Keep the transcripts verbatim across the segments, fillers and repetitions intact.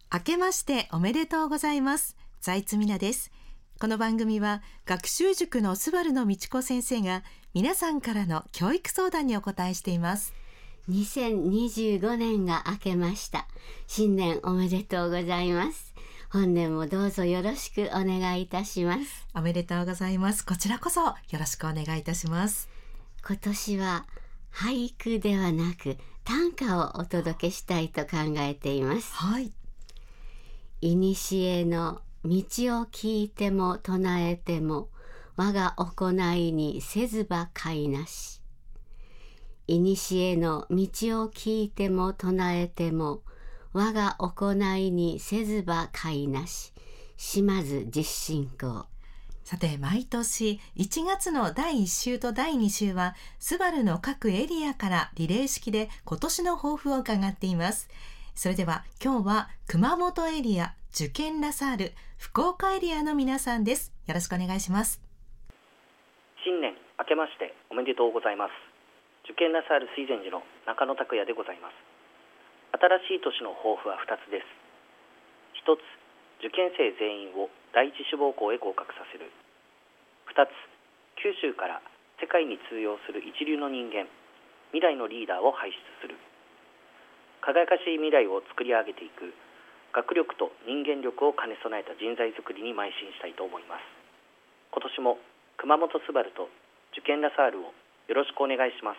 明けましておめでとうございます。財津美奈です。この番組は学習塾のスバルの道子先生が皆さんからの教育相談にお答えしています。 にせんにじゅうごねんが明けました。新年おめでとうございます。本年もどうぞよろしくお願いいたします。 おめでとうございます。こちらこそよろしくお願いいたします。 今年は俳句ではなく短歌をお届けしたいと考えています。 はい。 いにしえの道を聞いても唱えても我が行いにせずば甲なし。いにしえの道を聞いても唱えても我が行いにせずば甲なし。島津実信公。 さて、毎年いちがつのだいいっ週とだいに週はスバルの各エリアからリレー式で今年の抱負を伺っています。それでは今日は熊本エリア、受験ラサール、福岡エリアの皆さんです。よろしくお願いします。 新年明けましておめでとうございます。受験ラサール水前寺の中野拓也でございます。新しい年の抱負はふたつです。ひとつ、受験生全員を第一志望校へ合格させる。ふたつ、九州から世界に通用する一流の人間、未来のリーダーを輩出する。輝かしい未来を作り上げていく学力と人間力を兼ね備えた人材づくりに邁進したいと思います。今年も熊本スバルと受験ラサールをよろしくお願いします。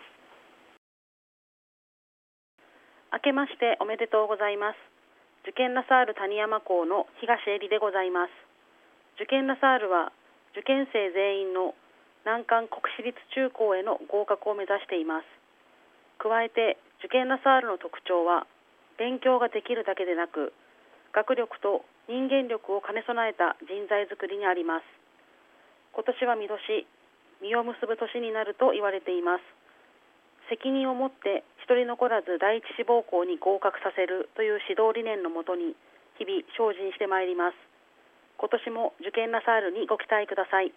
明けましておめでとうございます。受験ラサール谷山校の東襟でございます。受験ラサールは受験生全員の難関国私立中高への合格を目指しています。加えて受験ラサールの特徴は勉強ができるだけでなく学力と人間力を兼ね備えた人材づくりにあります。今年は見年、実を結ぶ年になると言われています。責任を持って一人残らず第一志望校に合格させるという指導理念のもとに日々精進してまいります。今年も受験ラサールにご期待ください。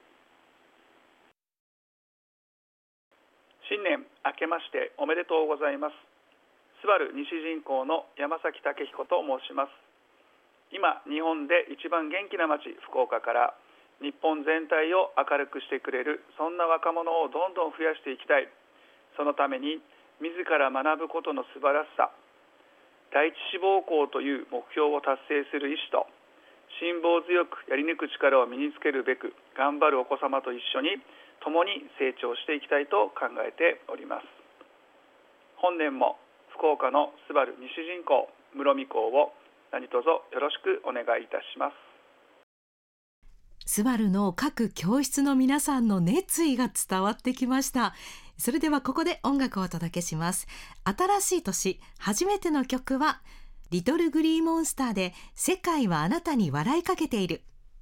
新年明けましておめでとうございます。スバル西銀行の山崎武彦と申します。今日本で一番元気な町福岡から日本全体を明るくしてくれるそんな若者をどんどん増やしていきたい。そのために自ら学ぶことの素晴らしさ、第一志望校という目標を達成する意志と辛抱強くやり抜く力を身につけるべく頑張るお子様と一緒に共に成長していきたいと考えております。本年も福岡のスバル西銀行室見校を何卒よろしくお願いいたします。 スバルの各教室の皆さんの熱意が伝わってきました。それではここで音楽をお届けします。新しい年初めての曲はリトルグリーモンスターで世界はあなたに笑いかけている。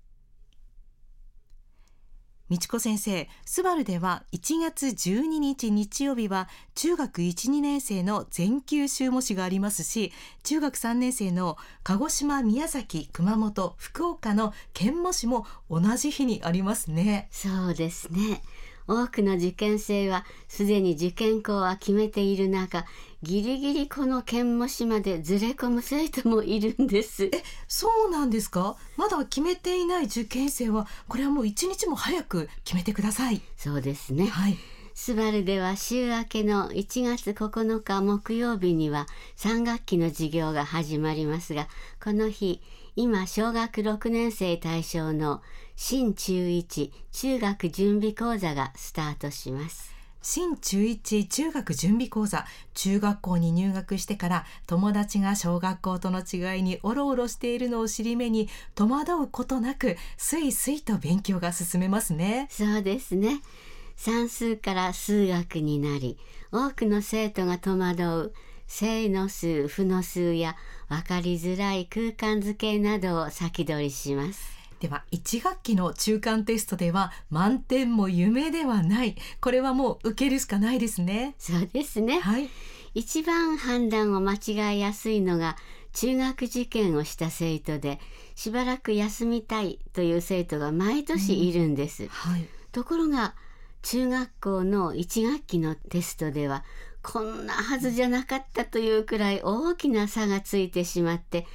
道子先生、スバルではいちがつじゅうににち日曜日は中学いち、にねん生の全級修模試がありますし、中学さんねん生の鹿児島、宮崎、熊本、福岡の県模試も同じ日にありますね。 そうですね。多くの受験生はすでに受験校は決めている中、ギリギリこの県模試までずれ込む生徒もいるんです。 え、そうなんですか？まだ決めていない受験生はこれはもう一日も早く決めてください。 そうですね、 はい。 スバルでは週明けのいちがつここのか木曜日にはさん学期の授業が始まりますが、この日今小学ろくねん生対象の新中一中学準備講座がスタートします。 新中一中学準備講座、中学校に入学してから友達が小学校との違いにおろおろしているのを尻目に戸惑うことなくすいすいと勉強が進めますね。 そうですね。算数から数学になり、多くの生徒が戸惑う正の数、負の数や分かりづらい空間図形などを先取りします。 ではいち学期の中間テストでは満点も夢ではない。これはもう受けるしかないですね。 そうですね、 はい、 一番判断を間違いやすいのが中学受験をした生徒で、しばらく休みたいという生徒が毎年いるんです、 うん、はい、 ところが中学校のいち学期のテストではこんなはずじゃなかったというくらい大きな差がついてしまって、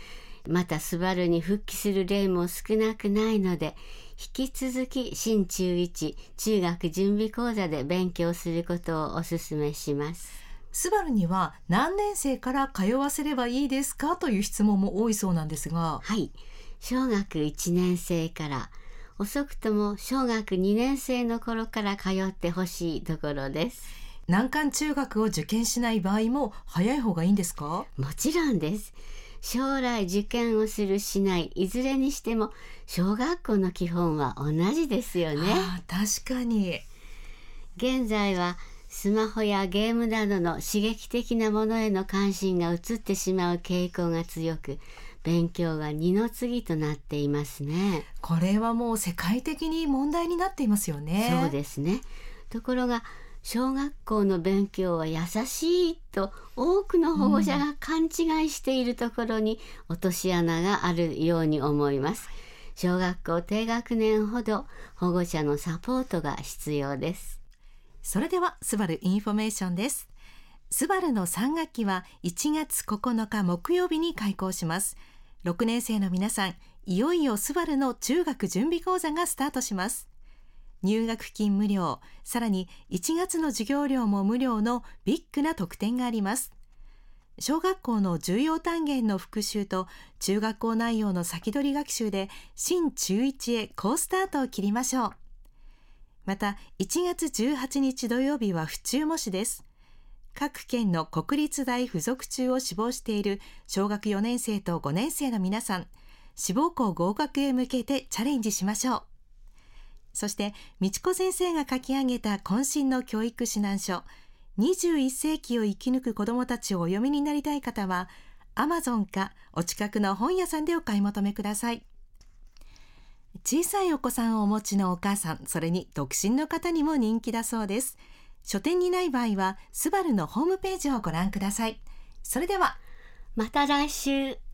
またスバルに復帰する例も少なくないので、引き続き新中いち中学準備講座で勉強することをお勧めします。 スバルには何年生から通わせればいいですかという質問も多いそうなんですが。 はい、小学いちねん生から、遅くとも小学にねん生の頃から通ってほしいところです。 難関中学を受験しない場合も早い方がいいんですか？ もちろんです。将来受験をするしないいずれにしても小学校の基本は同じですよね。 ああ、確かに。 現在はスマホやゲームなどの刺激的なものへの関心が移ってしまう傾向が強く、勉強が二の次となっていますね。 これはもう世界的に問題になっていますよね。 そうですね。ところが小学校の勉強は優しいと多くの保護者が勘違いしているところに落とし穴があるように思います。小学校低学年ほど保護者のサポートが必要です。 それではスバルインフォメーションです。スバルのさん学期はいちがつここのか木曜日に開校します。ろくねん生の皆さん、いよいよスバルの中学準備講座がスタートします。入学金無料、さらにいちがつの授業料も無料のビッグな特典があります。小学校の重要単元の復習と中学校内容の先取り学習で新中いちへ好スタートを切りましょう。またいちがつじゅうはちにち土曜日は府中模試です。各県の国立大附属中を志望している小学よねん生とごねん生の皆さん、志望校合格へ向けてチャレンジしましょう。そして美智子先生が書き上げた渾身の教育指南書、にじゅういっ世紀を生き抜く子どもたちをお読みになりたい方は Amazon かお近くの本屋さんでお買い求めください。小さいお子さんをお持ちのお母さん、それに独身の方にも人気だそうです。書店にない場合はスバルのホームページをご覧ください。それではまた来週。